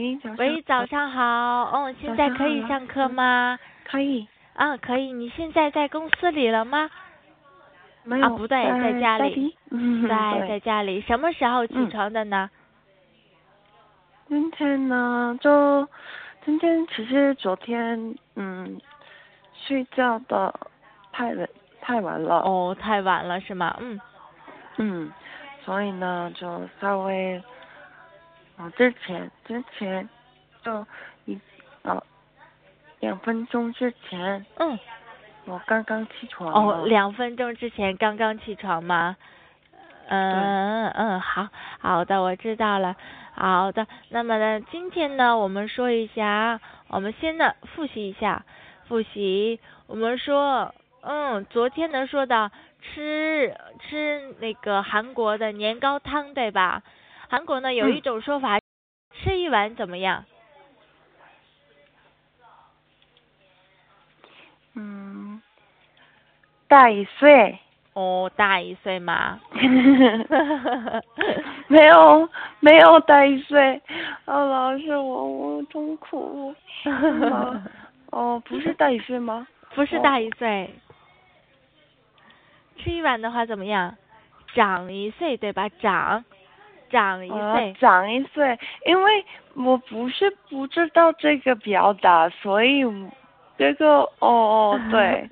喂，早上好。现在可以上课吗？ 可以。 可以。你现在在公司里了吗？ 没有。 不对，在家里。 对， 在家里。什么时候起床的呢？ 今天呢，今天其实昨天睡觉的太晚了。 太晚了是吗？ 所以呢就稍微之前就2分钟之前我刚刚起床了。 2分钟之前刚刚起床吗？好的，我知道了。好的，那么呢，今天呢，我们说一下，我们先呢复习一下，我们说，昨天呢说到吃那个韩国的年糕汤，对吧？韩国呢有一种说法，吃一碗怎么样？ 大1岁。 大1岁吗？ 没有大1岁。老师我痛苦。不是大1岁吗？ 不是大1岁。吃一碗的话怎么样？长1岁，对吧？长1岁。 长1岁，因为我不知道这个表达，所以这个对。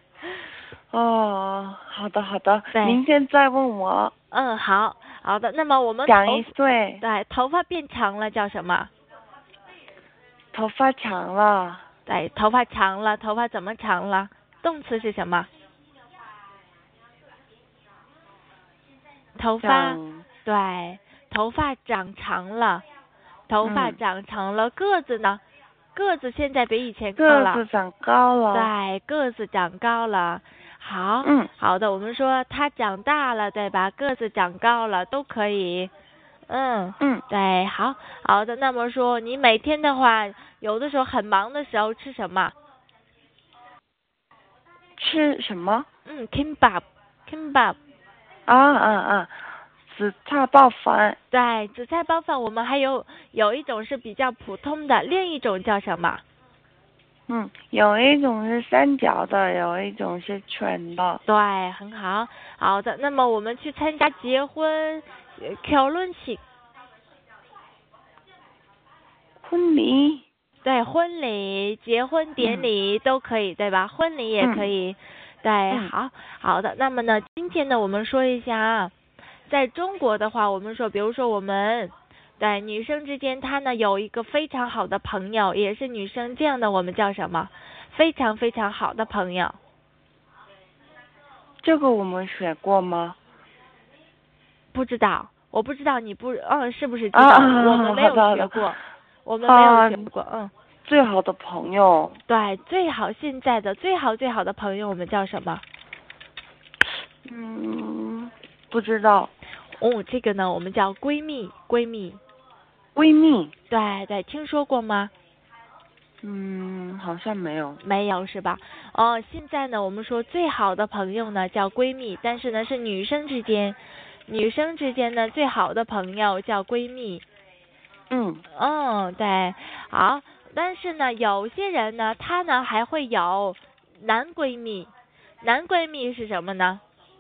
好的。您现在问我。 好的。那么我们长1岁。 对，头发变长了叫什么？ 头发长了。 对，头发长了，头发怎么长了？动词是什么？头发。对，头发长长了，个子呢？个子现在比以前高了。 个子长高了。 对，个子长高了。好的，我们说他长大了，对吧？个子长高了都可以。对，好的。那么说你每天的话，有的时候很忙的时候吃什么？ 吃什么 ？kimbap。 紫菜包饭。 对，紫菜包饭。我们还有一种是比较普通的，另一种叫什么？ 有一种是三角的，有一种是圈的。 对，很好。好的，那么我们去参加结婚결혼식。 婚礼。 对，婚礼、结婚典礼都可以，对吧？婚礼也可以。对，好的。那么呢，今天呢，我们说一下在中国的话，我们说，比如说我们对女生之间，她呢有一个非常好的朋友，也是女生，这样的我们叫什么？非常非常好的朋友。 这个我们学过吗？ 不知道，我不知道你是不是知道？我们没有学过。我们没有学过。 最好的朋友。 对，现在的最好的朋友我们叫什么？ 不知道。 这个呢我们叫闺蜜。 闺蜜。 对，听说过吗？ 好像没有。 没有是吧？现在呢我们说最好的朋友呢叫闺蜜，但是呢是女生之间呢最好的朋友叫闺蜜。对，好。但是呢有些人呢他呢还会有男闺蜜。男闺蜜是什么呢？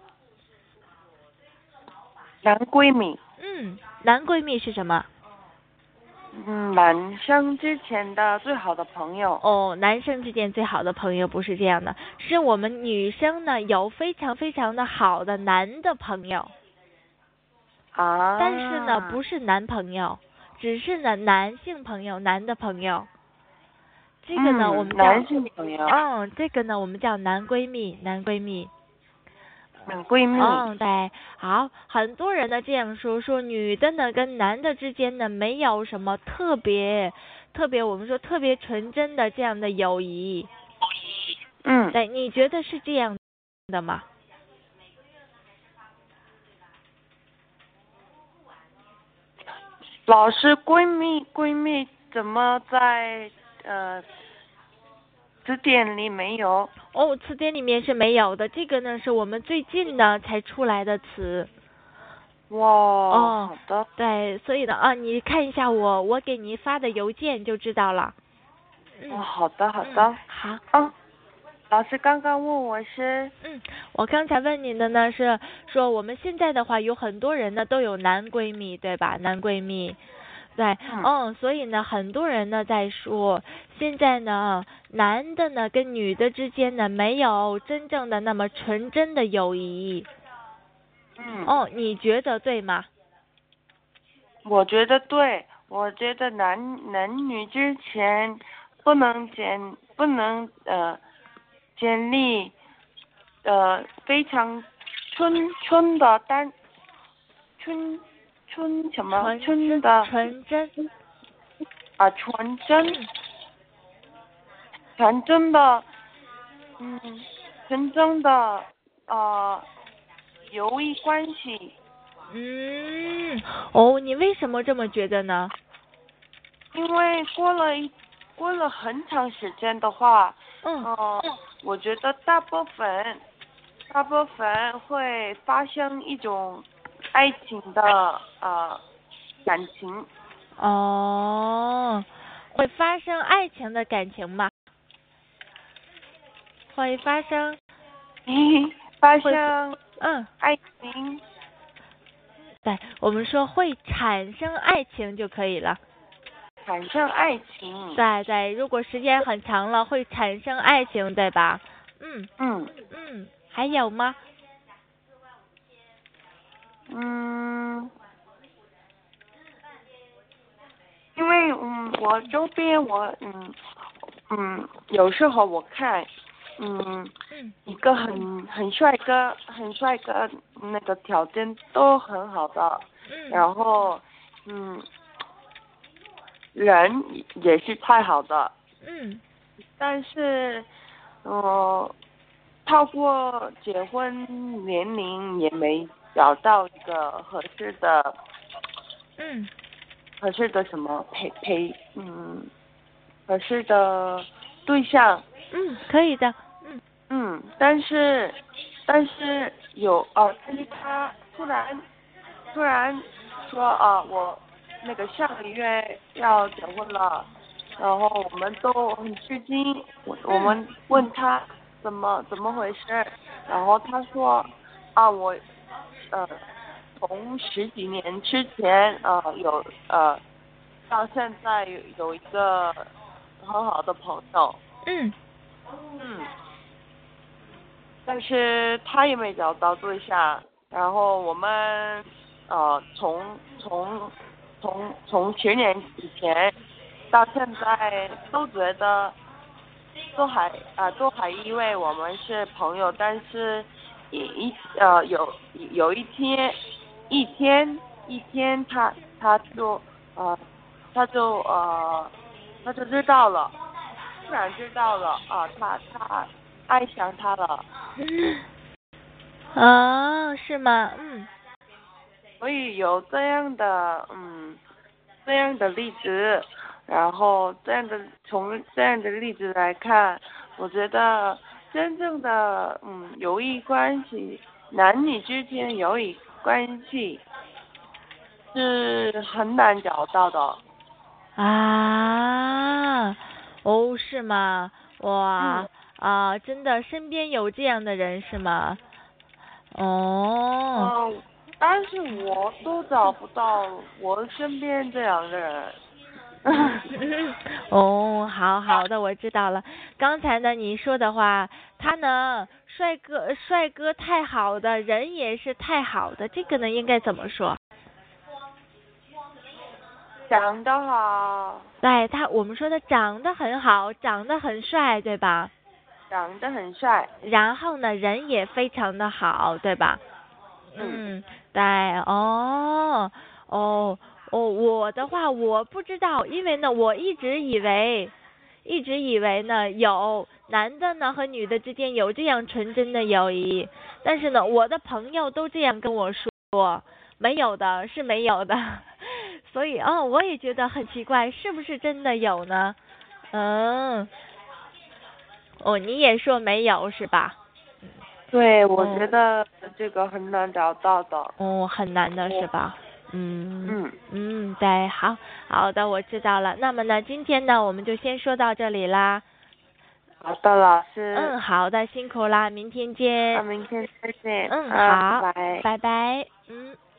男闺蜜。 男闺蜜是什么？ 男生之间的最好的朋友。 男生之间最好的朋友不是这样的，是我们女生呢有非常非常的好的男的朋友。但是呢不是男朋友，只是呢男性朋友，男的朋友。这个呢我们叫男性朋友。 这个呢我们叫男闺蜜。对，好。很多人呢这样说女的呢跟男的之间呢没有什么特别我们说特别纯真的这样的友谊。对，你觉得是这样的吗？ 老师，闺蜜怎么在词典里没有？ 词典里面是没有的，这个呢是我们最近呢才出来的词。 哇， 哦， 好的。 对，所以呢，啊，你看一下我给你发的邮件就知道了。 哦，好的好嗯， 的。 好。 老师刚刚问我是。 我刚才问你的呢是说我们现在的话有很多人呢都有男闺蜜，对吧？男闺蜜。对，所以呢，很多人呢在说，现在呢，男的呢跟女的之间呢没有真正的那么纯真的友谊。你觉得对吗？ 我觉得对，我觉得男女之前不能建立非常纯的纯什么纯的纯真纯真的纯真的友谊关系。 你为什么这么觉得呢？ 因为过了很长时间的话，我觉得大部分会发生一种爱情的感情。 会发生爱情的感情吗？会发生爱情。 对，我们说会产生爱情就可以了。 产生爱情。 对，如果时间很长了会产生爱情，对吧？还有吗？ 因为我周边有时候我看一个很帅哥那个条件都很好的，然后人也是太好的，但是超过结婚年龄也没找到一个合适的什么合适的对象。 可以的。 但是有他突然说我那个下个月要结婚了，然后我们都很吃惊，我们问他怎么回事，然后他说我从10几年之前有到现在有一个很好的朋友。但是他也没找到对象，然后我们从10年以前到现在都觉得都还以为我们是朋友，但是有一天他就知道了，突然知道了他爱上他了。 是吗？ 所以有这样的例子，然后从这样的例子来看，我觉得真正的友谊关系，男女之间友谊关系是很难找到的。 是吗？哇。真的身边有这样的人是吗？ 但是我都找不到我身边这样的人。 好的，我知道了。刚才呢你说的话，他呢帅哥太好的，人也是太好的，这个呢应该怎么说？ 长得好。 对，我们说的长得很好，长得很帅，对吧？ 长得很帅。 然后呢人也非常的好，对吧？对。我的话我不知道，因为呢我一直以为呢有男的呢和女的之间有这样纯真的友谊，但是呢我的朋友都这样跟我说，没有的，是没有的。所以我也觉得很奇怪，是不是真的有呢？你也说没有是吧？ 对，我觉得这个很难找到的。 哦，很难的是吧？嗯对，好的，我知道了。那么呢，今天呢，我们就先说到这里啦。 好的，老师。 好的，辛苦啦，明天见。 明天再见。 好， 拜拜。 拜拜。